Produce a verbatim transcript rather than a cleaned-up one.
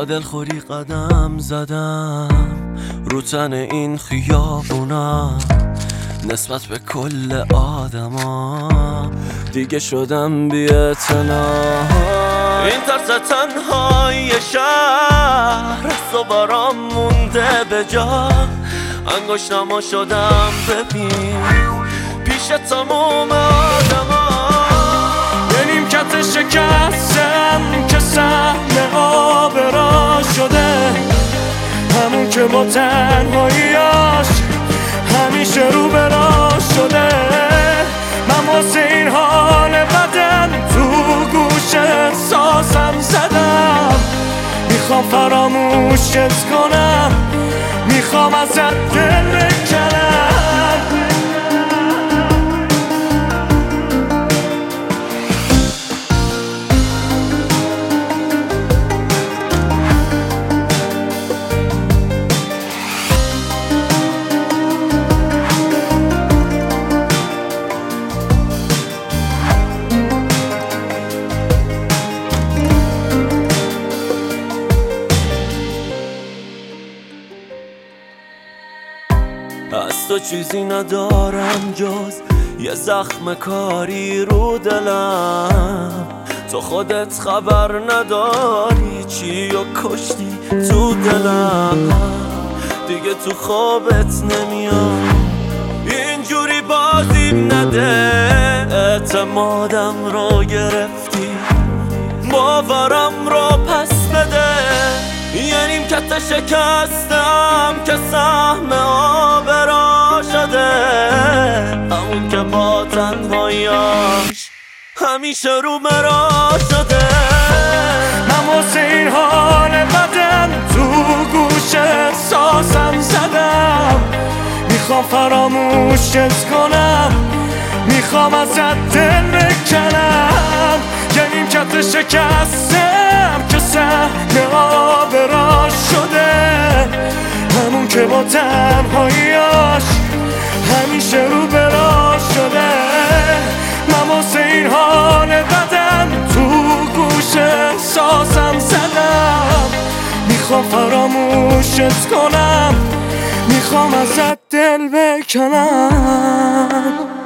با دلخوری قدم زدم رو تن این خیابونم، نسبت به کل آدما دیگه شدم بی‌اعتنا. این ترس تنهای شهر از برام مونده به جا، انگشتمو شدم ببین پیش تموم آدما. یه نیمکت شکستم که سهم آبرا شده، همون که با تنهاییاش همیشه رو برا شده. من واسه این حال بدن تو گوش احساسم زدم، میخوام فراموشت کنم، میخوام ازت دل بکنم. از تو چیزی ندارم جز یه زخم کاری رو دلم، تو خودت خبر نداری چی و کشتی تو دلم. دیگه تو خوابت نمیام، اینجوری بازیم نده. اعتمادم رو گرفتی، باورم رو پس بده. یه نیمکت شکستم که سهم آبرا شده، همون که با تنهاییاش همیشه رو مرا شده. من واسه این حال بدن تو گوش احساسم زدم، میخوام فراموشت کنم، میخوام ازت دل بکنم. یه نیمکت شکستم که سهم آبرا شده، همون که با تنهاییاش همیشه رو برا شده. من واسه این حال بدن تو گوش احساسم زدم، میخوام فراموشت کنم، میخوام ازت دل بکنم.